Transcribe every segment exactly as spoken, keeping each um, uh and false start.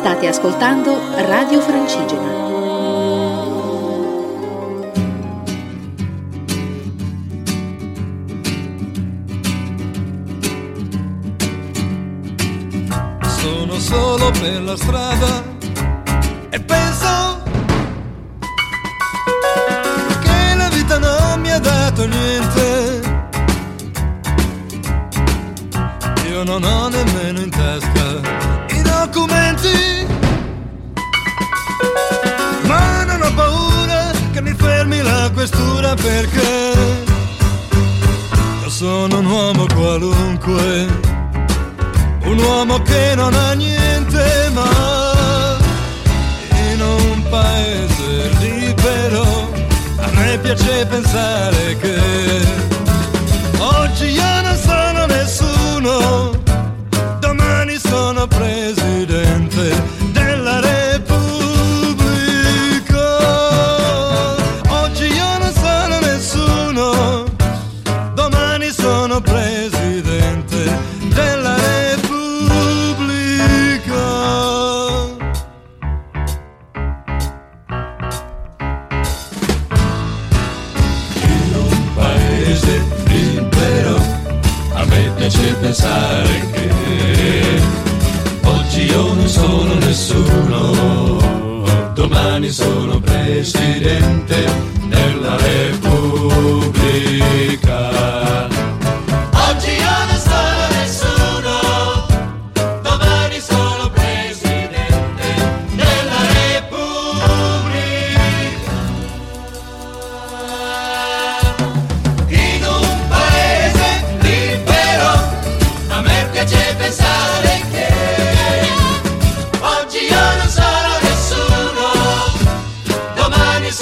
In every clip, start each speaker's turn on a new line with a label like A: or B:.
A: State ascoltando Radio Francigena.
B: Sono solo per la strada e penso che la vita non mi ha dato niente. Io non ho nemmeno in tasca i documenti, ma non ho paura che mi fermi la questura, perché io sono un uomo qualunque, un uomo che non ha niente, ma in un paese libero a me piace pensare che oggi io non sono nessuno, domani sono presidente della Repubblica. Oggi io non sono nessuno, domani sono presidente della Repubblica. In un paese libero a me piace pensare che oggi io non sono nessuno, domani sono presidente della Repubblica. Oggi io non sono nessuno, domani sono presidente della Repubblica. In un paese libero a me piace pensare che oggi io non sono nessuno, domani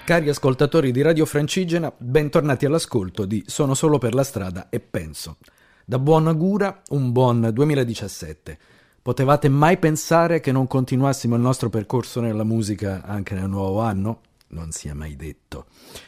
C: Cari ascoltatori di Radio Francigena, bentornati all'ascolto di Sono solo per la strada e penso. Da buon augura, un buon duemiladiciassette. Potevate mai pensare che non continuassimo il nostro percorso nella musica anche nel nuovo anno? Non si è mai detto.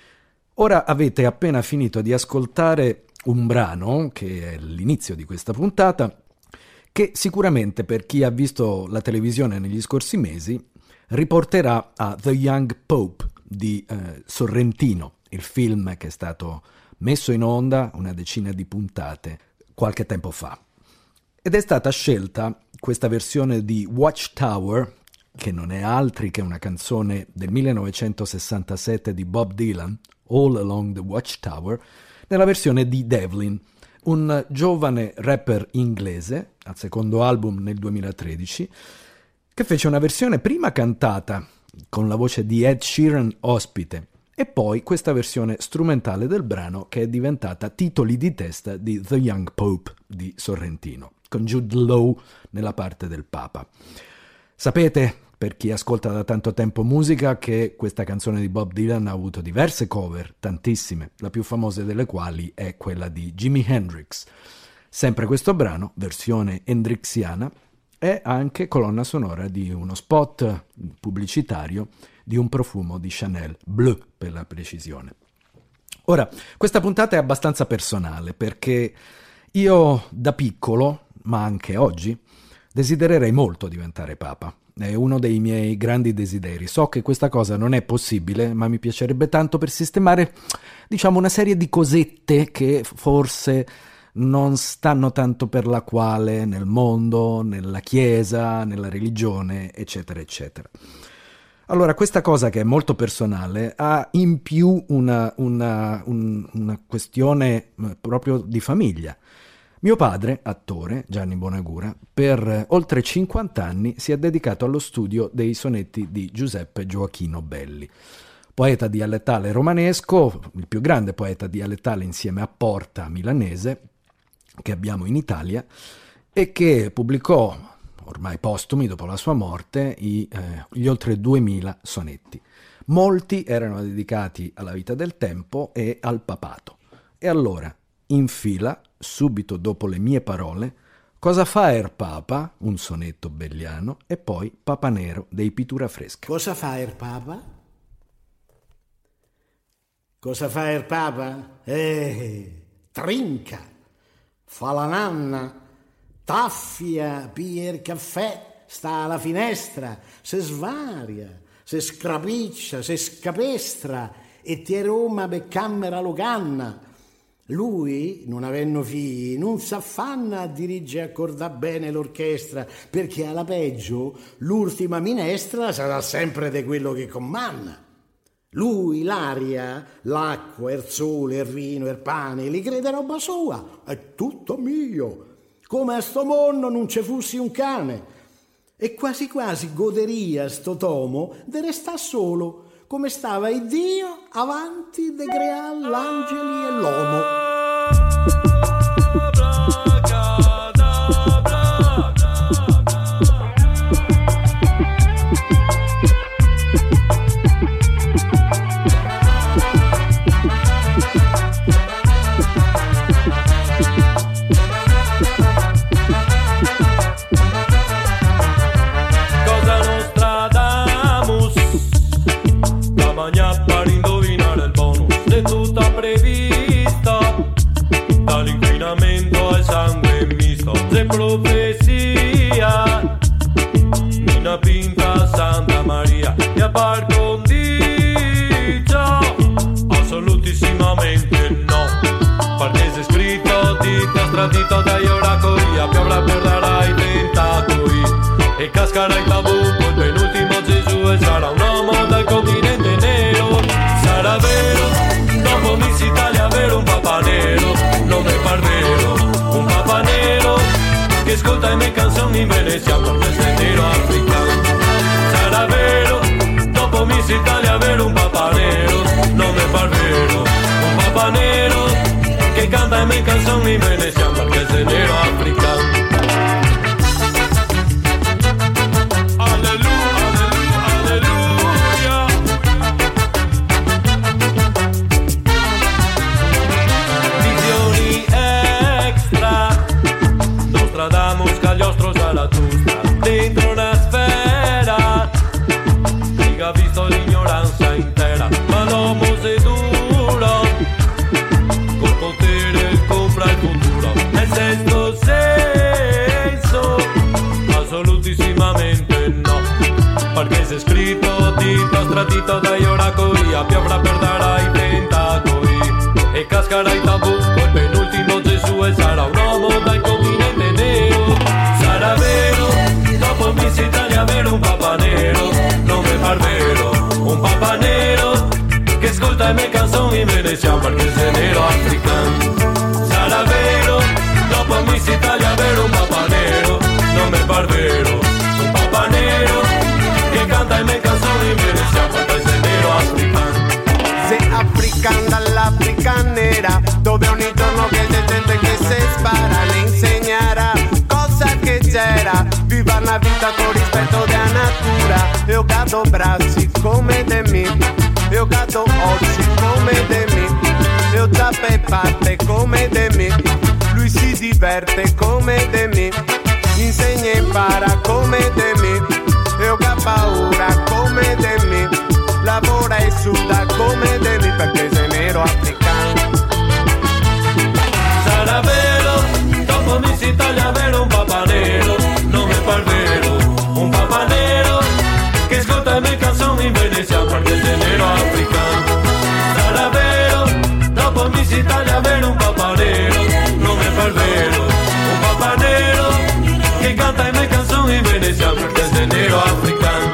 C: Ora avete appena finito di ascoltare un brano, che è l'inizio di questa puntata, che sicuramente per chi ha visto la televisione negli scorsi mesi riporterà a The Young Pope di eh, Sorrentino, il film che è stato messo in onda una decina di puntate qualche tempo fa. Ed è stata scelta questa versione di Watchtower, che non è altri che una canzone del millenovecentosessantasette di Bob Dylan, All Along the Watchtower, nella versione di Devlin, un giovane rapper inglese, al secondo album nel duemilatredici, che fece una versione prima cantata con la voce di Ed Sheeran ospite e poi questa versione strumentale del brano che è diventata titoli di testa di The Young Pope di Sorrentino, con Jude Law nella parte del Papa. Sapete, per chi ascolta da tanto tempo musica, che questa canzone di Bob Dylan ha avuto diverse cover, tantissime, la più famosa delle quali è quella di Jimi Hendrix. Sempre questo brano, versione hendrixiana, è anche colonna sonora di uno spot pubblicitario di un profumo di Chanel, Bleu per la precisione. Ora, questa puntata è abbastanza personale perché io da piccolo, ma anche oggi, desidererei molto diventare papa. È uno dei miei grandi desideri. So che questa cosa non è possibile, ma mi piacerebbe tanto per sistemare, diciamo, una serie di cosette che forse non stanno tanto per la quale nel mondo, nella chiesa, nella religione, eccetera, eccetera. Allora, questa cosa che è molto personale ha in più una, una, un, una questione proprio di famiglia. Mio padre, attore, Gianni Bonagura, per oltre cinquanta anni si è dedicato allo studio dei sonetti di Giuseppe Gioachino Belli. Poeta dialettale romanesco, il più grande poeta dialettale insieme a Porta milanese, che abbiamo in Italia, e che pubblicò, ormai postumi dopo la sua morte, i, eh, gli oltre duemila sonetti. Molti erano dedicati alla vita del tempo e al papato. E allora, in fila, subito dopo le mie parole, Cosa fa er Papa, un sonetto belliano, e poi Papa Nero dei Pittura Fresca.
D: Cosa fa er Papa? Cosa fa er Papa? Eh, trinca, fa la nanna, taffia, pia il caffè, sta alla finestra, se svaria, se scrapiccia, se scapestra e ti Roma per camera locanna. Lui, non avendo figli, non s'affanna a dirigere e accordare bene l'orchestra, perché alla peggio l'ultima minestra sarà sempre di quello che comanda. Lui, l'aria, l'acqua, il sole, il vino, il pane, li crede roba sua, è tutto mio. Come a sto mondo non ci fossi un cane. E quasi quasi goderia sto tomo de resta solo, come stava il Dio avanti de crear l'angeli e l'uomo.
E: Profecía, una pinta Santa María y a par con dicha, assolutissimamente no, perché sei scritto di castratito dai oracoli, a piovra perderai i tentacoli e cascarai tabù col penultimo Gesù e sarà un uomo dal continente nero. Sarà vero, dopo Miss Italia avere un papa nero, non è barbero, un papa nero che ascolta le mie canzoni in Venezia perché sei nero africano. Sarà vero, dopo Miss Italia avere un papa nero, non è barbero, un papa nero che canta le mie canzoni in Venezia perché sei nero africano. Alleluia, alleluia, alleluia. tradito dai oracoli, piovra per dare ai tentacoli e cascherà in tabù col penultimo Gesù e sarà un uomo dal continente nero. Sarà vero, dopo Miss Italia avere un papa nero, non mi par vero, un papa nero che ascolta le mie canzoni in veneziano perché sei nero africano. Sarà vero, dopo Miss Italia avere un papa nero, non mi par vero, un papa nero che canta le mie canzoni in veneziano perché sei nero africano.
F: Sei africano dall'Africa nera, dove ogni giorno che c'è gente che si spara, le insegnerà cosa che c'era, viva una vita con rispetto della natura. Io cado bracci come de me, io cado occhi come de me, io tappe parte come de me, lui si diverte come de me, insegna e impara come de me, io ha paura come de me, lavora e suda come de me perché sei nero africano.
E: Sarà vero, dopo Miss Italia avere un papa nero, non mi par vero, un papa nero che ascolta le mie canzoni in veneziano perché sei nero africano. Sarà vero, dopo Miss Italia avere un papa nero, non mi par vero, un papa nero che canta le mie canzoni in veneziano perché sei nero africano.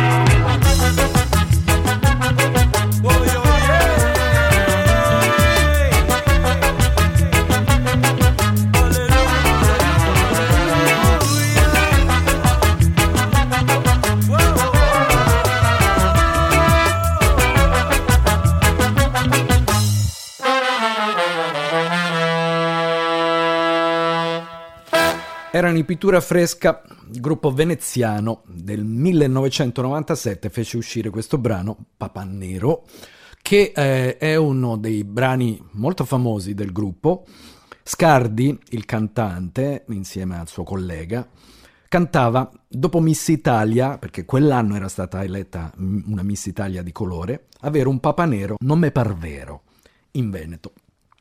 C: Erano in pittura fresca, il gruppo veneziano del millenovecentonovantasette fece uscire questo brano, Papa Nero, che eh, è uno dei brani molto famosi del gruppo. Scardi, il cantante, insieme al suo collega, cantava dopo Miss Italia, perché quell'anno era stata eletta una Miss Italia di colore, avere un Papa Nero non me par vero, in Veneto.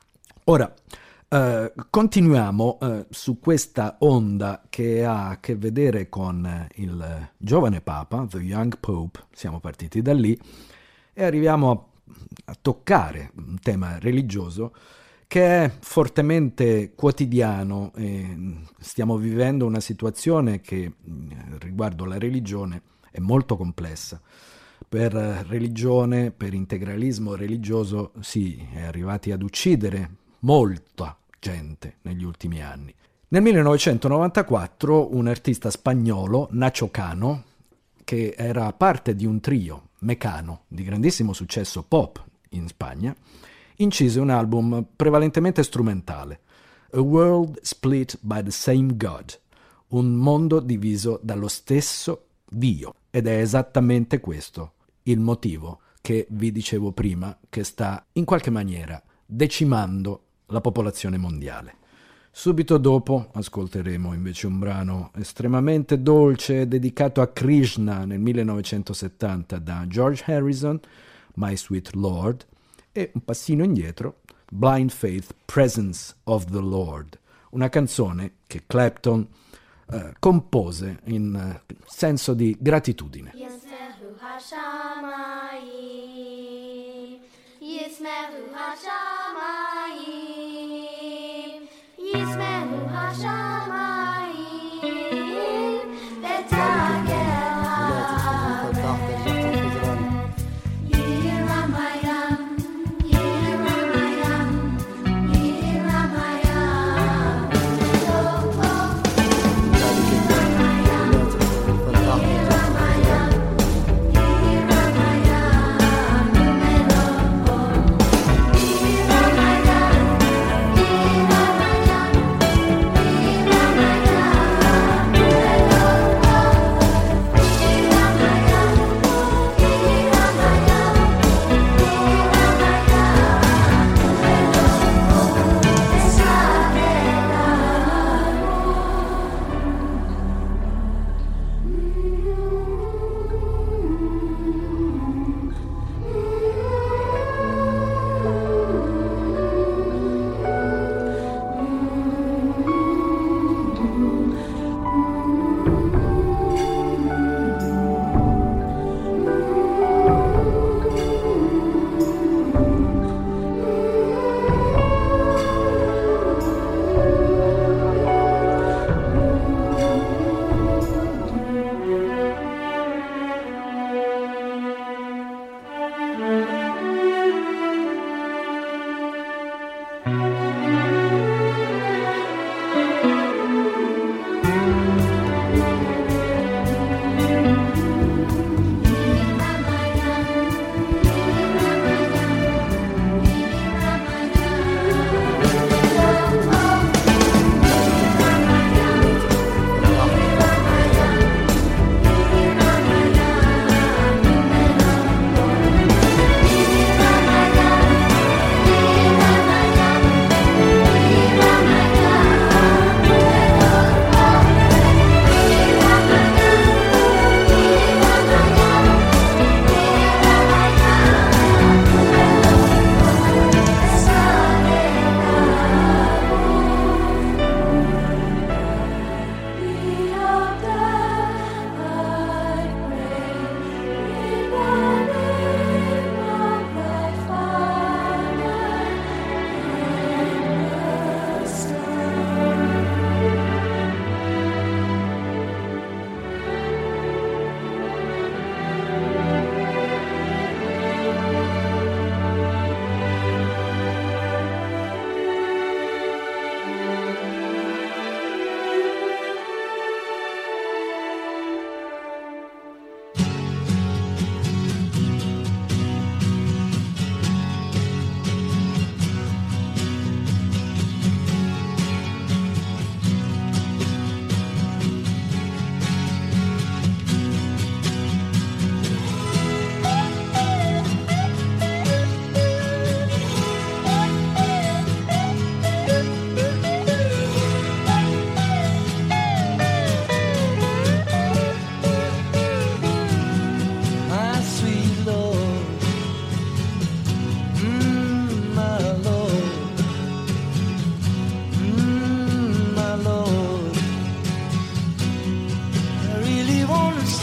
C: Ora, Uh, continuiamo uh, su questa onda che ha a che vedere con uh, il giovane Papa, The Young Pope. Siamo partiti da lì e arriviamo a, a toccare un tema religioso che è fortemente quotidiano e stiamo vivendo una situazione che riguardo la religione è molto complessa. Per religione, per integralismo religioso si è arrivati ad uccidere molta gente negli ultimi anni. Nel millenovecentonovantaquattro un artista spagnolo, Nacho Cano, che era parte di un trio, Mecano, di grandissimo successo pop in Spagna, incise un album prevalentemente strumentale, A World Split by the Same God, un mondo diviso dallo stesso Dio. Ed è esattamente questo il motivo che vi dicevo prima, che sta in qualche maniera decimando la popolazione mondiale. Subito dopo ascolteremo invece un brano estremamente dolce dedicato a Krishna nel millenovecentosettanta da George Harrison, My Sweet Lord, e un passino indietro, Blind Faith, Presence of the Lord, una canzone che Clapton eh, compose in eh, senso di gratitudine.
G: Yismehu Hashamayim, Yismehu Hashamayim, Betagel Yiramayam, Yiramayam, Yiramayam, oh oh Yiramayam, Yiramayam.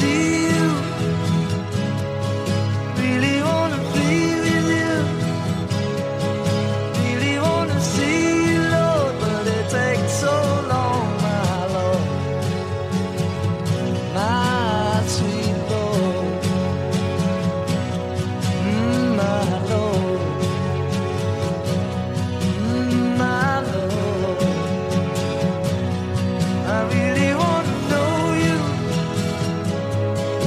H: see you. Really wanna be with you. Really wanna see you, Lord, but it takes so long, my Lord, my sweet Lord, mm, my Lord, mm, my Lord. I really wanna know you.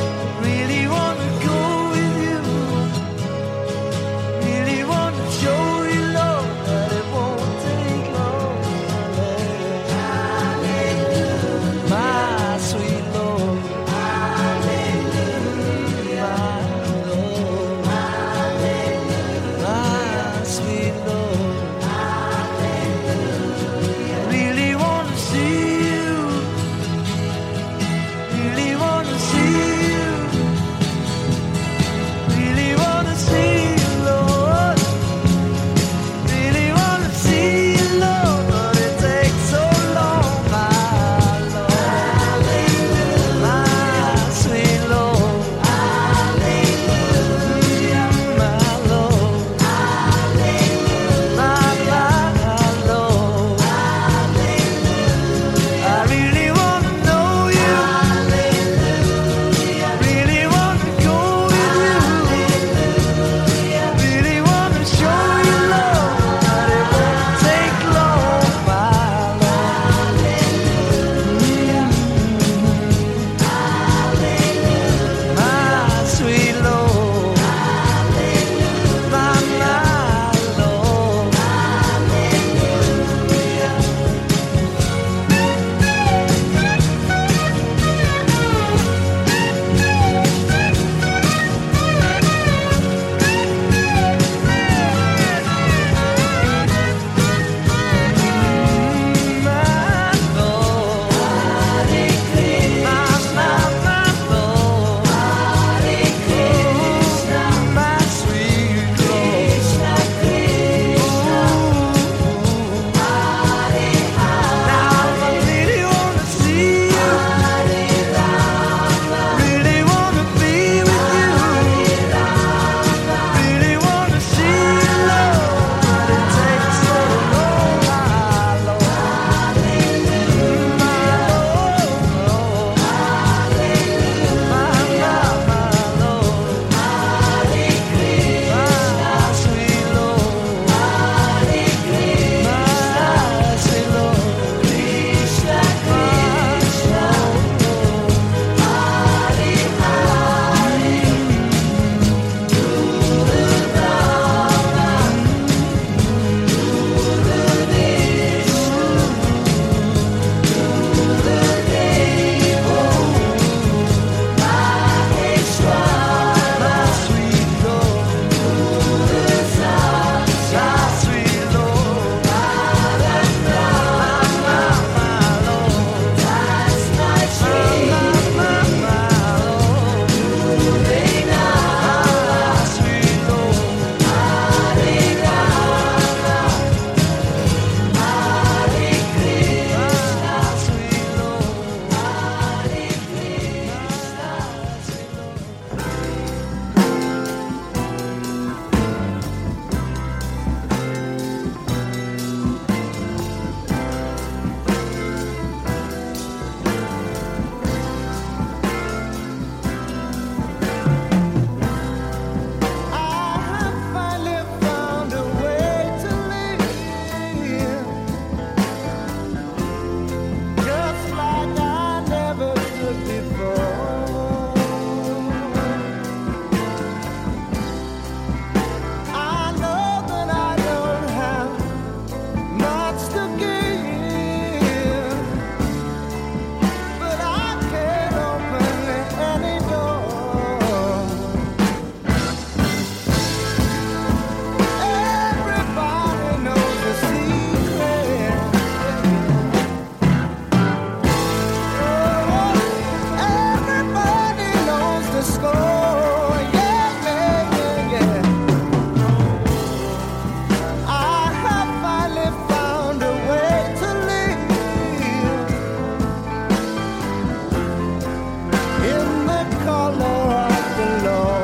H: color of the law.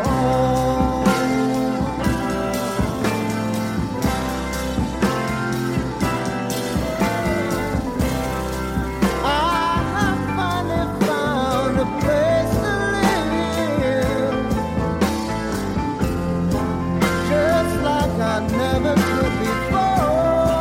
H: I have finally found a place to live, just like I never could before.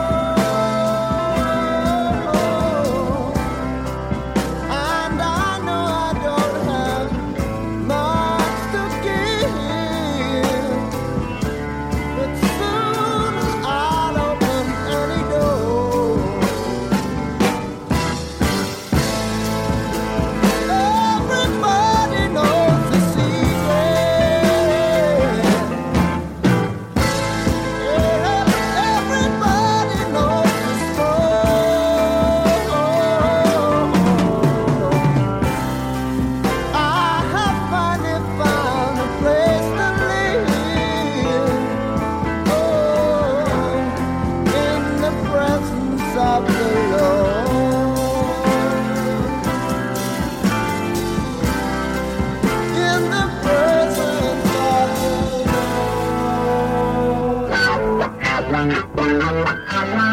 H: And I know I don't have much to give, but soon I'll open any door. Everybody knows the secret. Everybody knows the score. I have finally found a place to live. Oh, in the presence of the Lord. In the presence of the Lord.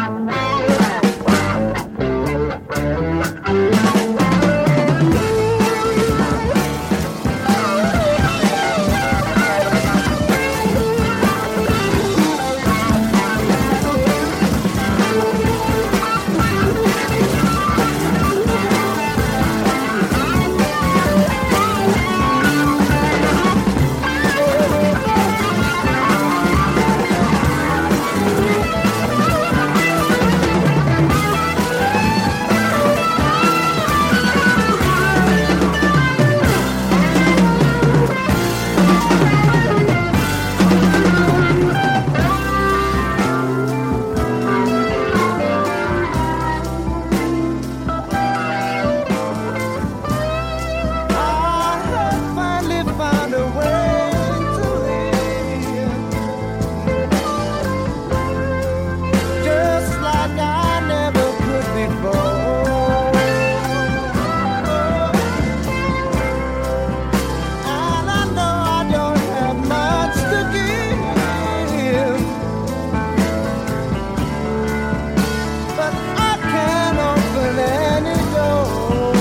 H: I have finally found a way to live, just like I never could before. And I know I don't have much to give, but I can open any door.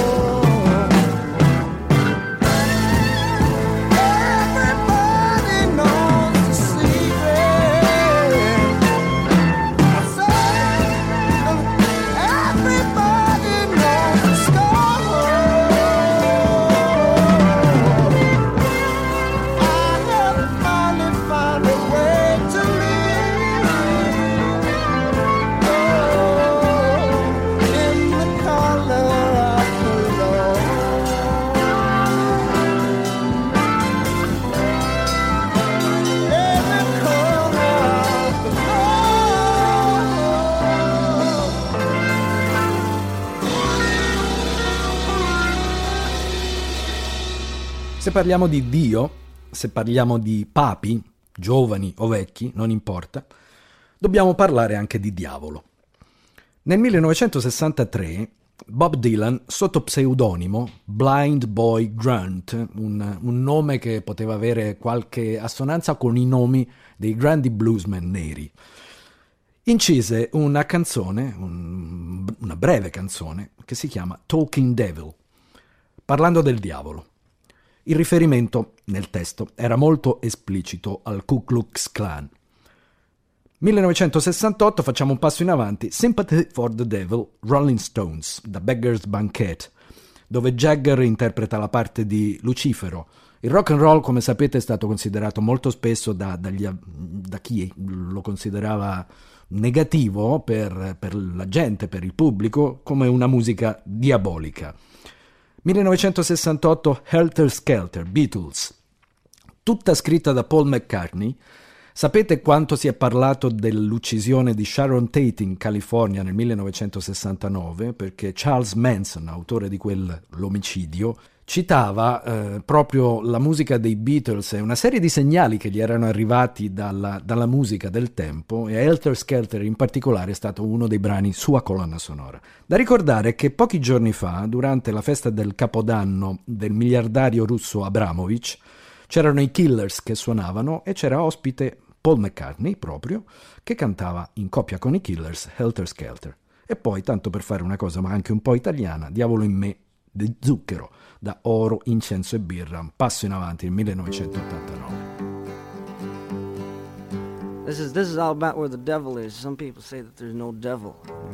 H: Everybody knows the secret. I said, everybody knows the score. I have finally found a way to live. Oh, in the color of the Lord. Every color of the Lord.
C: Se parliamo di Dio, se parliamo di papi, giovani o vecchi, non importa, dobbiamo parlare anche di diavolo. Nel millenovecentosessantatré Bob Dylan, sotto pseudonimo Blind Boy Grunt, un, un nome che poteva avere qualche assonanza con i nomi dei grandi bluesmen neri, incise una canzone, un- una breve canzone, che si chiama Talking Devil, parlando del diavolo. Il riferimento nel testo era molto esplicito al Ku Klux Klan. millenovecentosessantotto, facciamo un passo in avanti, Sympathy for the Devil, Rolling Stones, The Beggar's Banquet, dove Jagger interpreta la parte di Lucifero. Il rock and roll, come sapete, è stato considerato molto spesso da, dagli, da chi lo considerava negativo per, per la gente, per il pubblico, come una musica diabolica. millenovecentosessantotto, Helter Skelter, Beatles, tutta scritta da Paul McCartney. Sapete quanto si è parlato dell'uccisione di Sharon Tate in California nel millenovecentosessantanove? Perché Charles Manson, autore di quell'omicidio, citava eh, proprio la musica dei Beatles e una serie di segnali che gli erano arrivati dalla, dalla musica del tempo, e Helter Skelter in particolare è stato uno dei brani sua colonna sonora. Da ricordare che pochi giorni fa, durante la festa del Capodanno del miliardario russo Abramovich, c'erano i Killers che suonavano e c'era ospite Paul McCartney proprio, che cantava in coppia con i Killers Helter Skelter. E poi, tanto per fare una cosa ma anche un po' italiana, Diavolo in me di Zucchero, da Oro, Incenso e Birra, un passo in avanti nel millenovecentottantanove.
I: This is, this is all about where the devil is. Some people say that there's no devil.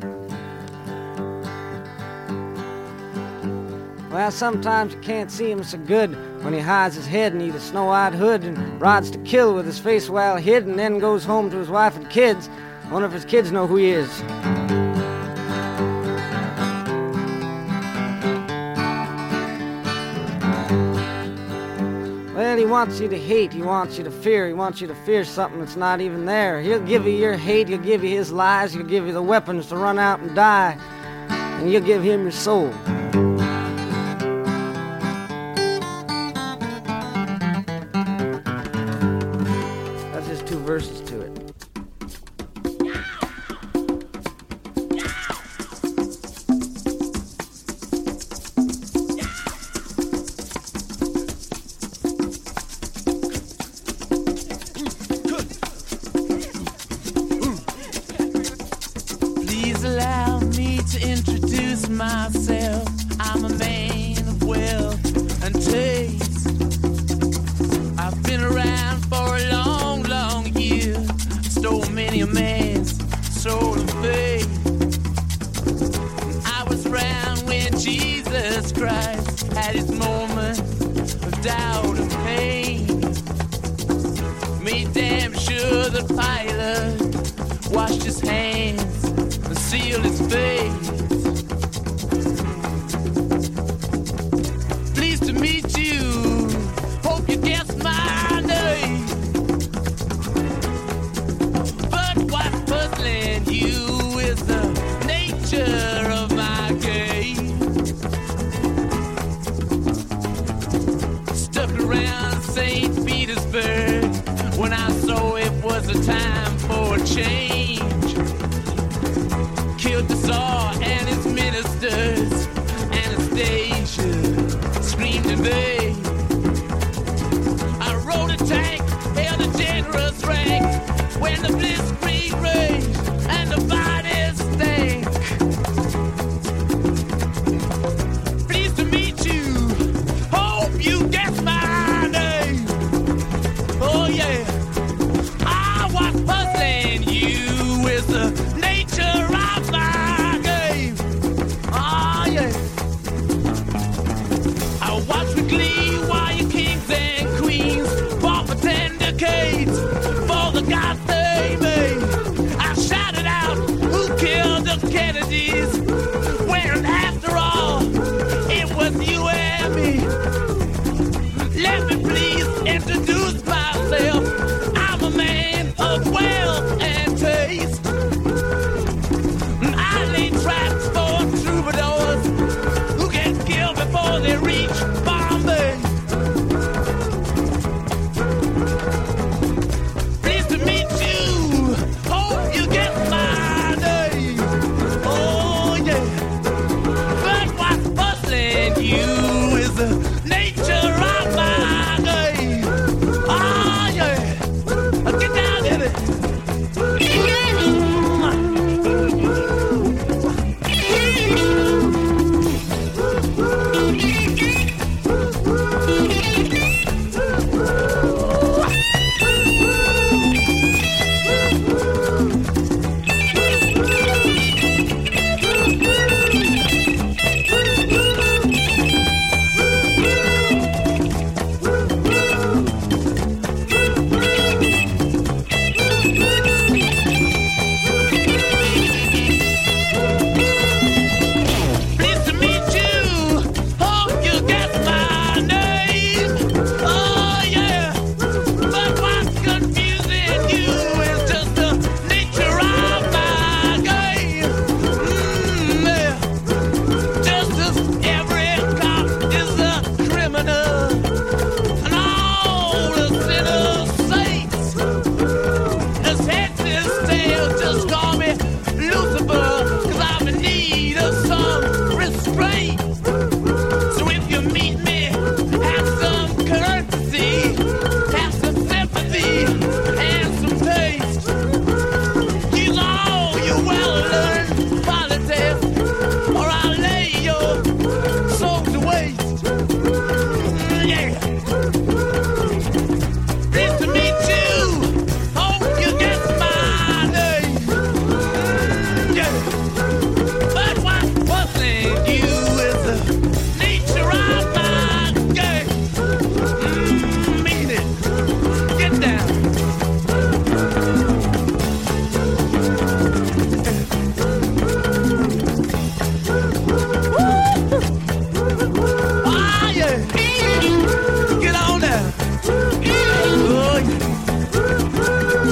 I: Well, sometimes you can't see him so good when he hides his head beneath a snow-white hood and rides to kill with his face well hid, and then goes home to his wife and kids. I wonder if his kids know who he is. Well, he wants you to hate, he wants you to fear, he wants you to fear something that's not even there. He'll give you your hate, he'll give you his lies, he'll give you the weapons to run out and die, and you'll give him your soul. That's just two verses to it.
J: Myself, I'm a man of wealth and taste. I've been around for a long, long year. Stole many a man's soul and faith. I was around when Jesus Christ had his moment of doubt and pain. Made damn sure the Pilate washed his hands and sealed his face. When I saw it was a time for a change, killed the Tsar and his ministers, Anastasia screamed in vain. I rode a tank, held a generous rank, when the blitzkrieg raged and the bodies stank. Pleased to meet you, hope you guess my name. Oh yeah, I was puzzling you with the nature of my game. Oh yeah, I watched with glee while your kings and queens fought for ten decades for the gods they made. I shouted out, who killed the Kennedys? When after all, it was you and me. Let me please introduce myself. I'm a man of wealth and taste. I lay traps for troubadours who get killed before they reach Bombay. Pleased to meet you, hope you get my name. Oh yeah, but what's puzzling you is the nature of my game. Oh yeah, get down in it. Pleased to meet you. Hope you get my name. Yeah. But what's puzzling you is the nature of my game. Mm, mean it. Get down. Ah, yeah. Get on down. Oh, yeah.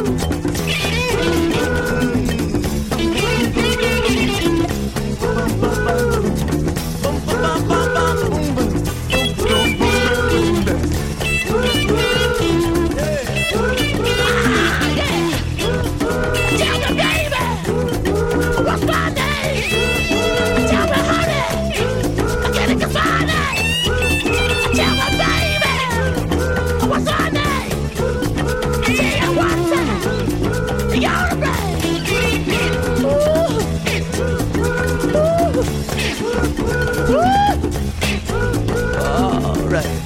G: Tell me, baby, what's my name? Tell me, honey, can I get my name? Tell me, baby, what's my name? Tell you one time, you're the babe. Ooh, ooh,
J: All right.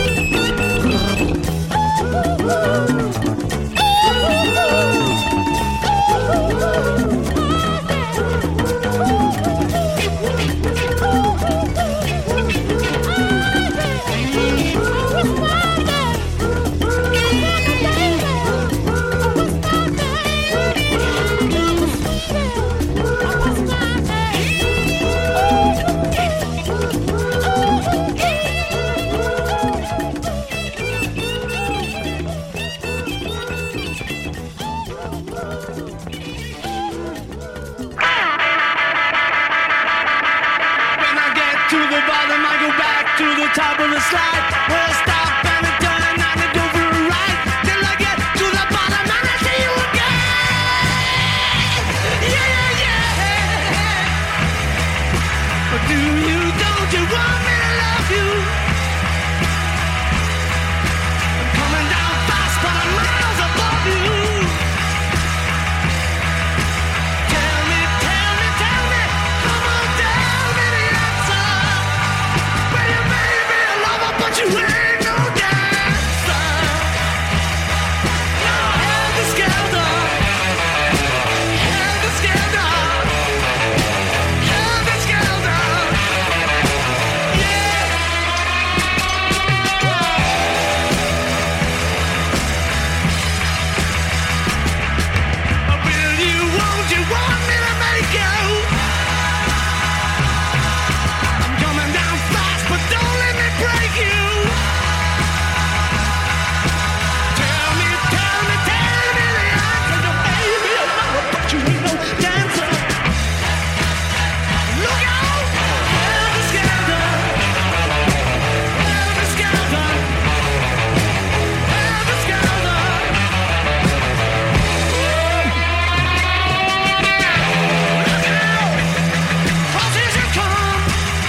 J: When I get to the bottom, I go back to the top of the slide. Where I stop and I turn and I go for a ride. Till I get to the bottom and I see you again. Yeah, yeah, yeah. But do you, don't you want me to love you? I'm coming down fast, but I'm miles above you. Tell me, tell me, tell me, come on, tell me the answer. Well, you may be a lover, but you ain't no dancer. No, helter skelter, helter skelter, helter skelter. Yeah. Will you, won't you want me to make you? I'm coming down fast, but don't let me break you. Tell me, tell me, tell me the answer. You may be a lover, but you ain't no dancer. Look out! Helter skelter, helter skelter, helter skelter. Look out! 'Cause here she comes.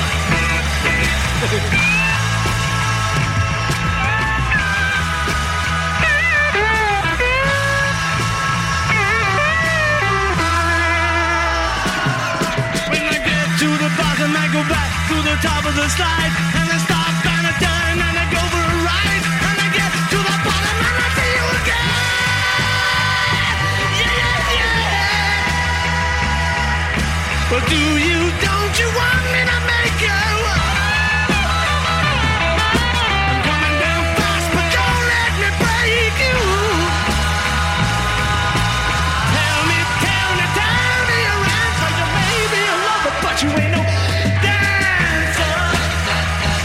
J: When I get to the bottom, I go back to the top of the slide. And I stop and I turn and I go for a ride. And I get to the bottom and I see you again. Yeah, yeah, yeah. But do you, don't you want me to make you? I'm coming down fast, but don't let me break you. Tell me, tell me, tell me your answer. You may be a lover, but you ain't no dancer.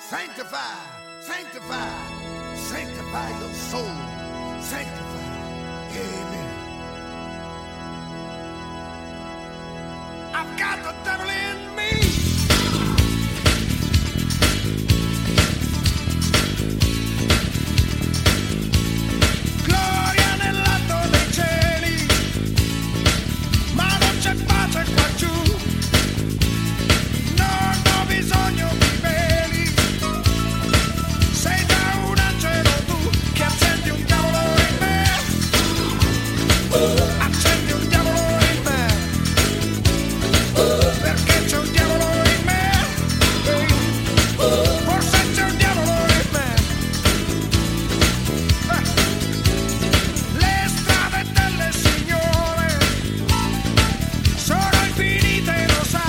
K: Sanctify, sanctify, sanctify your soul. Sanctify. Amen. I've got the devil in me. Gloria nell'alto dei cieli, ma non c'è pace qua giù. Non ho bisogno di veli. Sei già un angelo tu che accendi un diavolo in me. Accendi un diavolo in me. Perché c'è un diavolo in me. Forse c'è un diavolo in me. Eh. Le strade delle signore sono infinite, lo sa.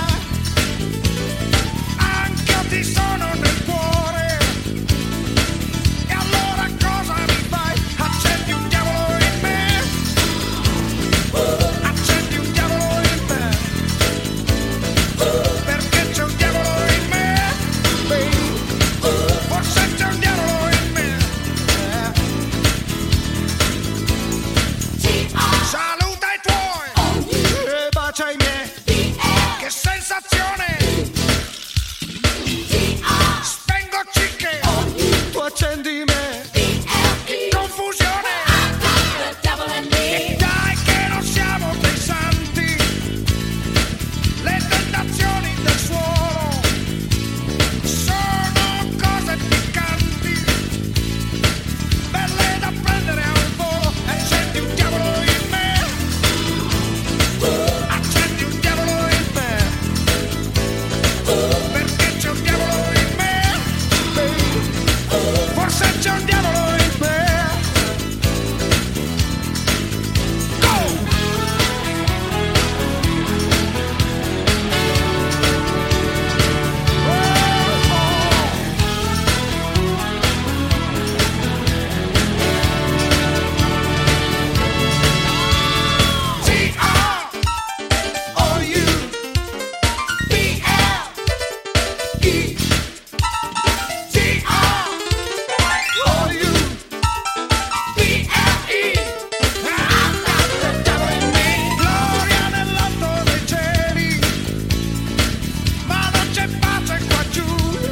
K: Anche io ti sono nel cuore. E allora cosa mi fai? Accendi un diavolo in me. Accendi un diavolo in me. Perché c'è un diavolo in me. Forse c'è un diavolo in me. Saluta i tuoi e bacia i miei. Che sensazione. Spengo cicche, tu accendi me. Che confusione. E dai che non siamo dei santi. Le tentazioni del suolo sono cose piccanti, belle da prendere al volo. Accendi un diavolo in me. Accendi un diavolo in me. Perché c'è un diavolo in me. Forse c'è un diavolo in me. Go! T R O U B L E. T R O U B L E. I've got the devil in me. Gloria nell'alto dei cieli, ma non c'è pace qua giù.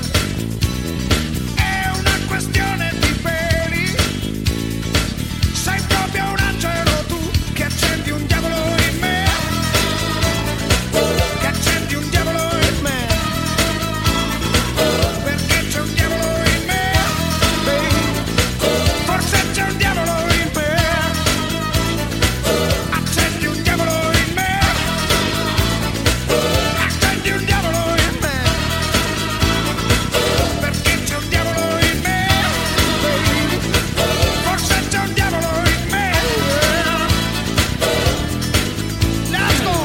K: È una questione di peli. Sei proprio un angelo tu che accendi un diavolo in me. Che accendi un diavolo in me. Perché c'è un diavolo in me. Forse c'è un diavolo in me. Accendi un diavolo in me. Accendi un diavolo in me. Perché c'è un diavolo in me. Forse c'è un diavolo in me. Let's go.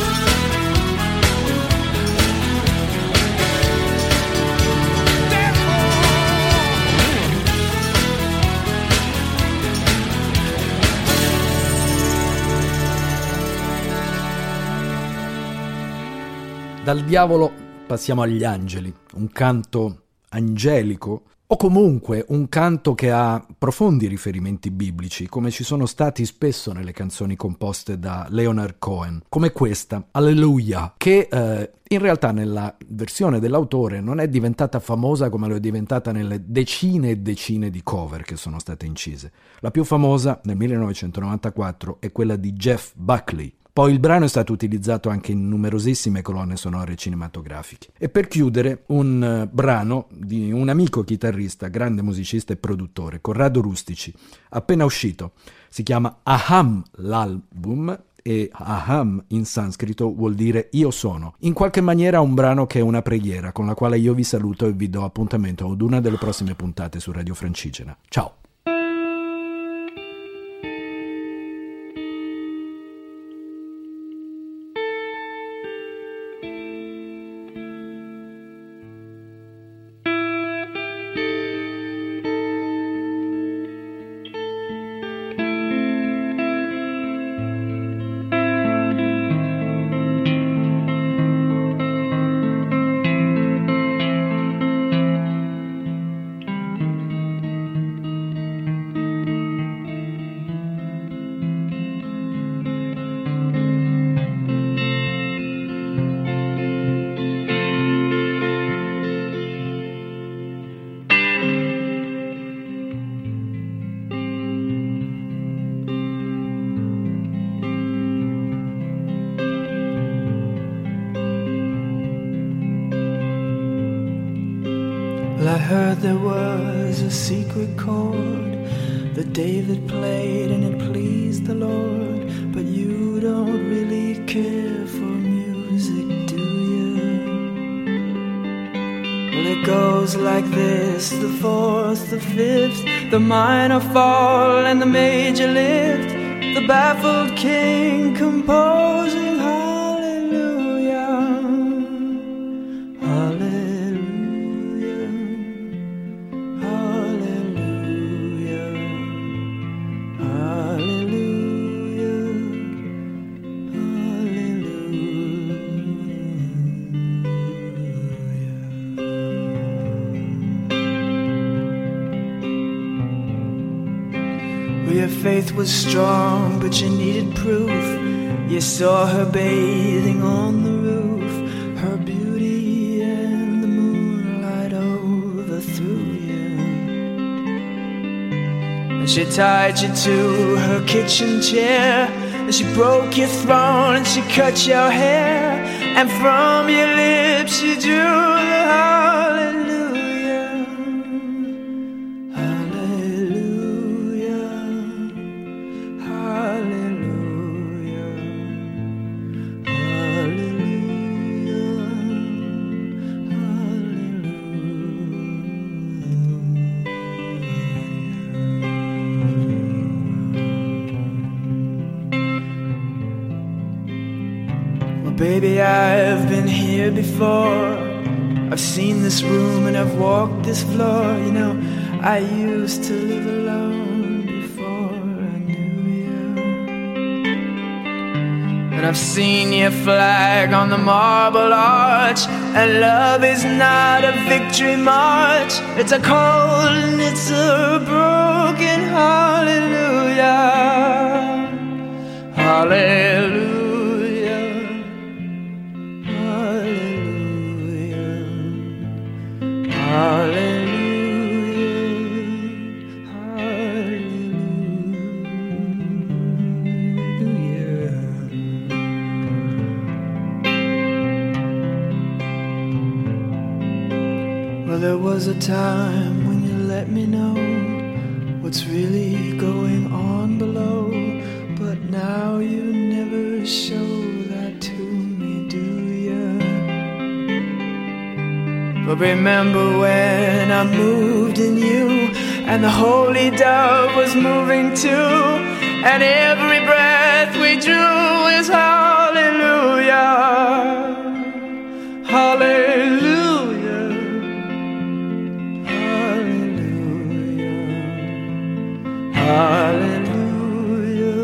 C: Dal diavolo passiamo agli angeli, un canto angelico o comunque un canto che ha profondi riferimenti biblici, come ci sono stati spesso nelle canzoni composte da Leonard Cohen, come questa, Alleluia, che eh, in realtà nella versione dell'autore non è diventata famosa come lo è diventata nelle decine e decine di cover che sono state incise. La più famosa nel millenovecentonovantaquattro è quella di Jeff Buckley. Poi il brano è stato utilizzato anche in numerosissime colonne sonore cinematografiche. E per chiudere, un uh, brano di un amico chitarrista, grande musicista e produttore, Corrado Rustici, appena uscito. Si chiama Aham l'album, e Aham in sanscrito vuol dire io sono. In qualche maniera un brano che è una preghiera, con la quale io vi saluto e vi do appuntamento ad una delle prossime puntate su Radio Francigena. Ciao!
L: I heard there was a secret chord that David played and it pleased the Lord. But you don't really care for music, do you? Well, it goes like this: the fourth, the fifth, the minor fall and the major lift, the baffled king composing hallelujah, hallelujah, hallelujah, hallelujah, hallelujah. Well, your faith was strong, but you needed proof. You saw her bathing on the roof, her beauty and the moonlight overthrew you. And she tied you to her kitchen chair, and she broke your throne and she cut your hair, and from your lips she drew the hallelujah, hallelujah, hallelujah, baby, I've been here before. I've seen this room and I've walked this floor. You know, I used to live alone before I knew you. And I've seen your flag on the marble arch. And love is not a victory march. It's a cold and it's a broken hallelujah, hallelujah. Well, there was a time when you let me know what's really going on below, but now you never show that to me, do you? But remember when I moved in you, and the holy dove was moving too, and every breath we drew is hallelujah, hallelujah. Hallelujah,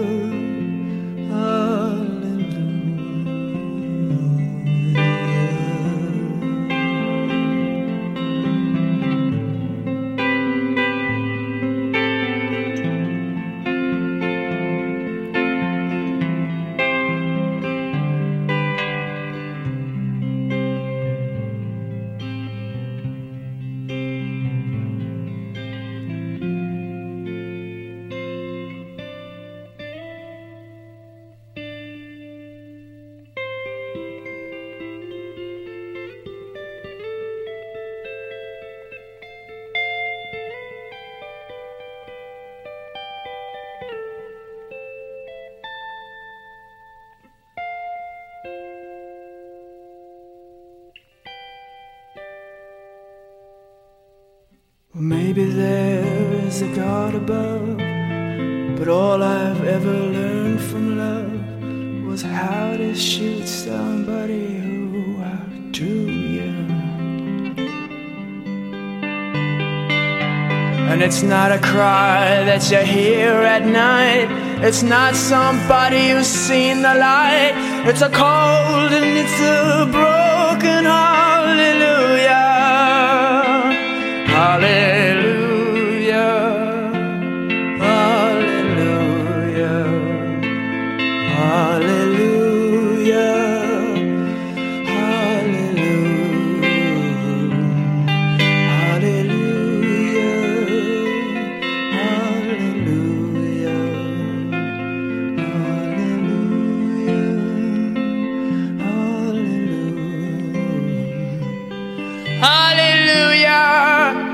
L: well, maybe there is a God above, but all I've ever learned from love was how to shoot somebody who outdrew you. And it's not a cry that you hear at night, it's not somebody who's seen the light, it's a cold and it's a broken hallelujah, hallelujah, hallelujah, hallelujah, hallelujah, hallelujah.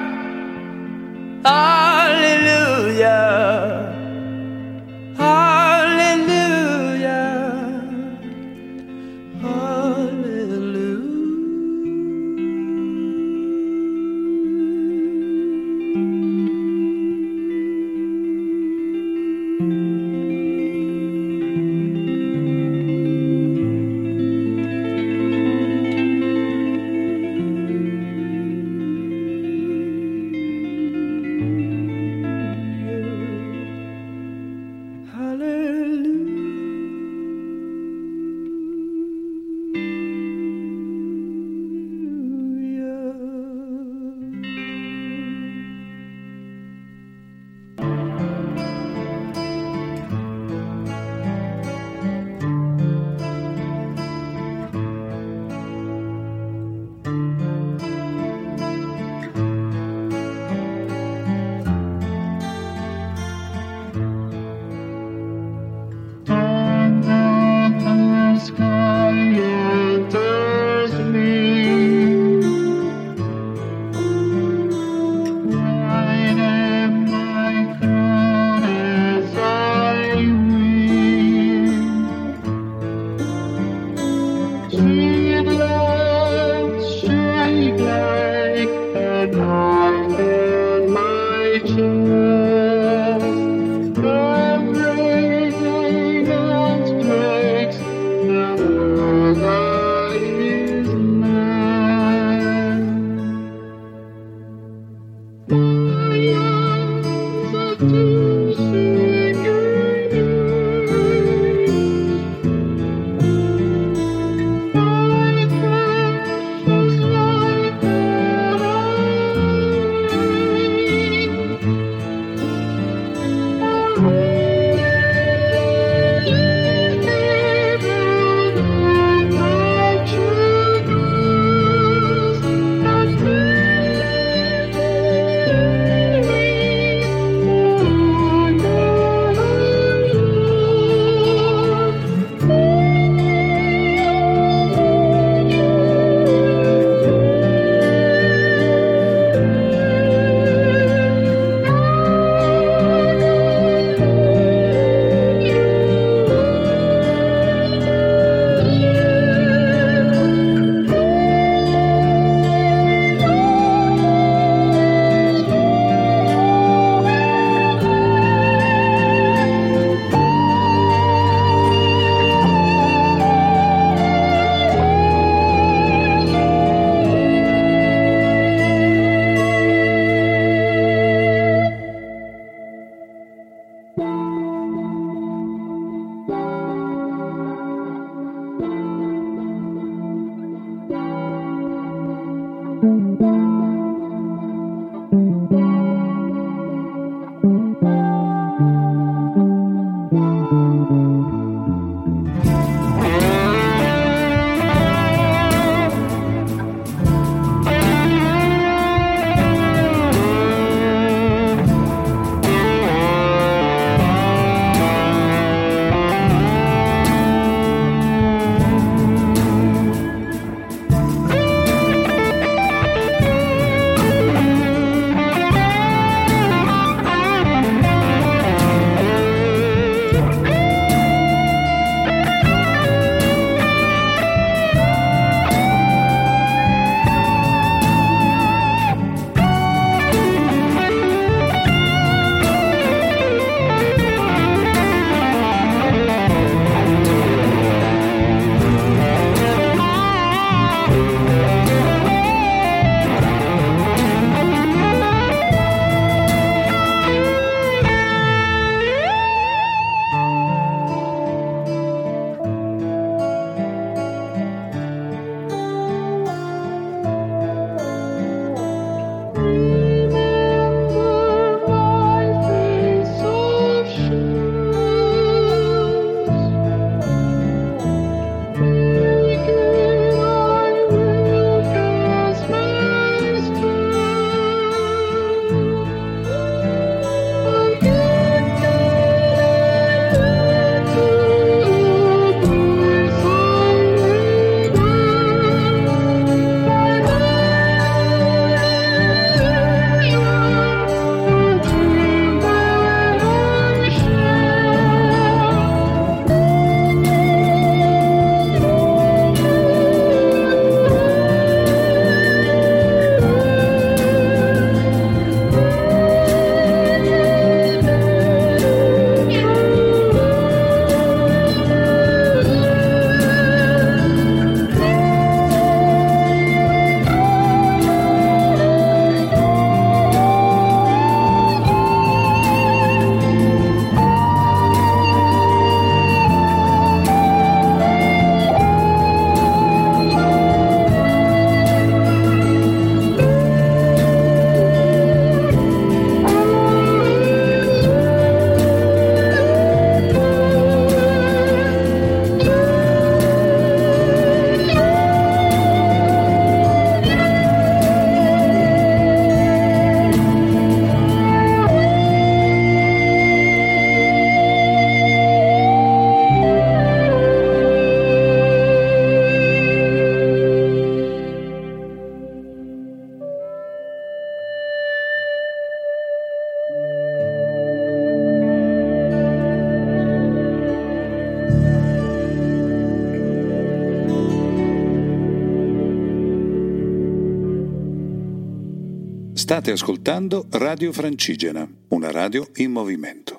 M: State ascoltando Radio Francigena, una radio in movimento.